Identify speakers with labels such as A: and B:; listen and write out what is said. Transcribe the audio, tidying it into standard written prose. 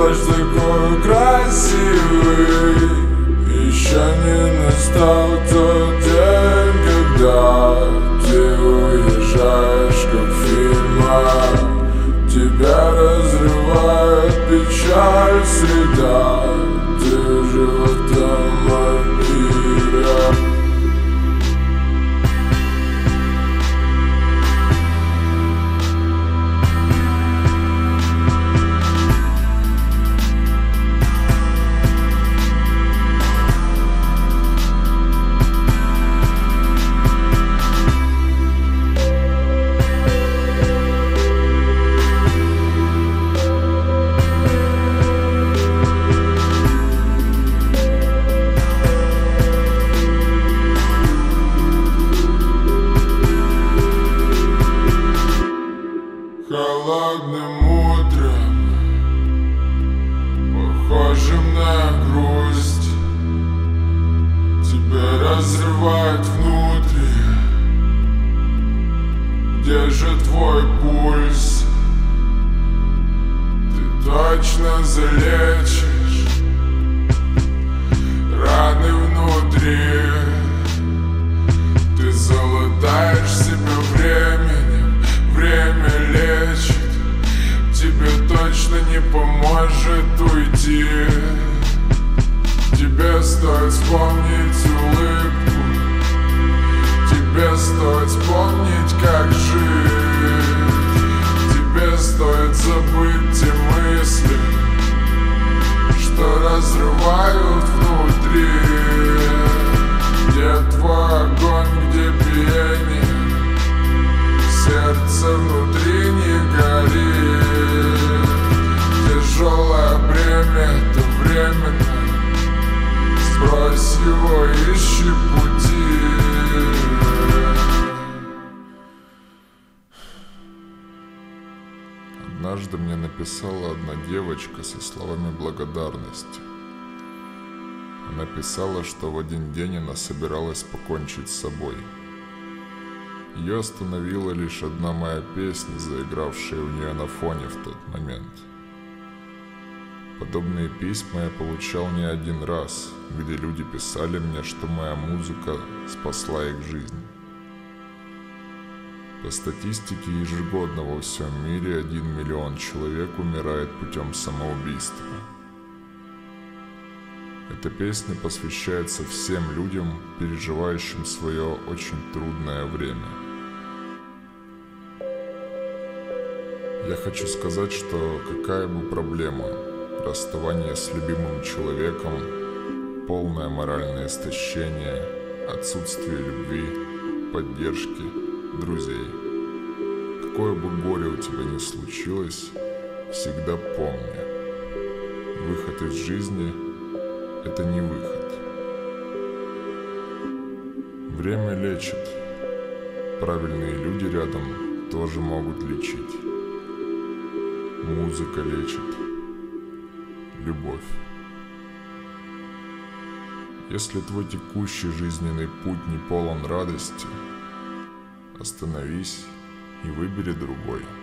A: плащ такой красивый. Еще не настал тот день, когда ты уезжаешь, как в фильмах. Тебя разрывает печаль, среда. Ты уже в автомобиле. Холодным утром, похожим на грусть, тебя разрывает внутри. Где же твой пульс? Ты точно залечишь раны внутри. Ты залатаешь себя временем, время лечит. Тебе точно не поможет уйти. Тебе стоит вспомнить улыбку. Тебе стоит вспомнить, как жить. Тебе стоит забыть те мысли, что разрывают внутри. Где твой огонь, где биение? Сердце внутри не горит. Тяжелое бремя — это временно. Сбрось его, ищи пути.
B: Однажды мне написала одна девочка со словами благодарности. Она писала, что в один день она собиралась покончить с собой. Ее остановила лишь одна моя песня, заигравшая у нее на фоне в тот момент. Подобные письма я получал не один раз, где люди писали мне, что моя музыка спасла их жизнь. По статистике, ежегодно во всем мире 1 миллион человек умирает путем самоубийства. Эта песня посвящается всем людям, переживающим свое очень трудное время. Я хочу сказать, что какая бы проблема, расставание с любимым человеком, полное моральное истощение, отсутствие любви, поддержки, друзей. Какое бы горе у тебя ни случилось, всегда помни, выход из жизни — это не выход. Время лечит. Правильные люди рядом тоже могут лечить. Музыка лечит. Любовь. Если твой текущий жизненный путь не полон радости, остановись и выбери другой.